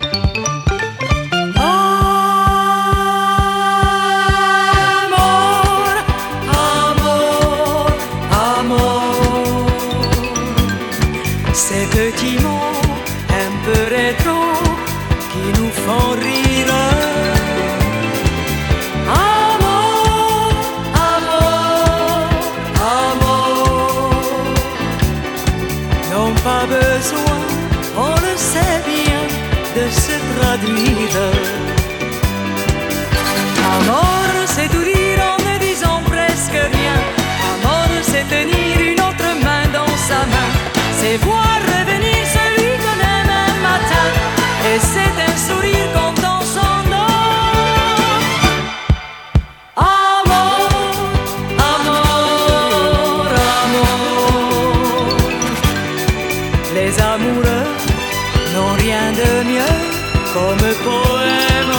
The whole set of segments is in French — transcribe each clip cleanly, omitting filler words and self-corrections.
Ces petits mots un peu rétro qui nous font rire. Amour, amour, amour, n'ont pas besoin, on le sait bien, de se traduire. Amour, c'est tout dire en ne disant presque rien. Amour, c'est tenir une autre main dans sa main. C'est voir revenir celui qu'on aime un matin. Et c'est un sourire content son nom. Amour, amour, amour. Les amoureux n'ont rien de mieux comme poème.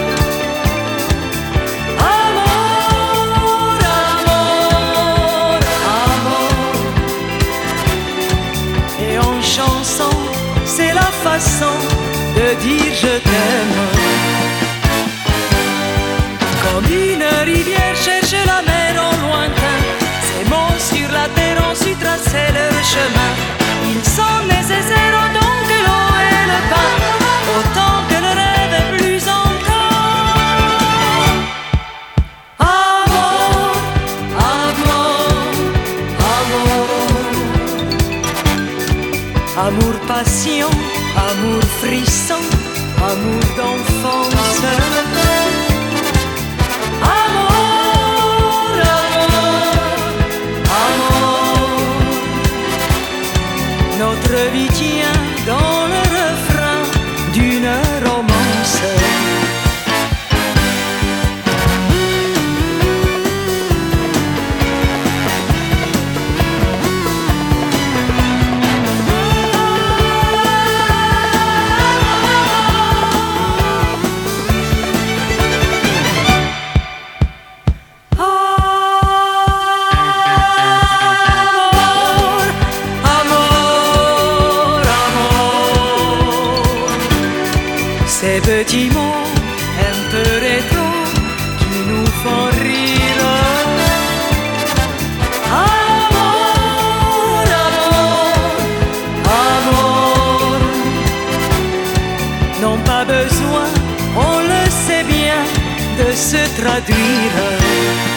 C'est la façon de dire je t'aime. Comme une rivière cherche la mer au lointain, ces mots sur la terre ont su tracer leur chemin. Ils sont nécessaires autant que l'eau et le pain, autant que le rêve et plus encore. Amour, amour, amour. Amour, passion, amour, frisson, amour d'enfance. Amour, amour, amour. Notre vie tient dans le refrain d'une romance. Ces petits mots un peu rétro qui nous font rire. Amour, amour, amour, n'ont pas besoin, on le sait bien, de se traduire.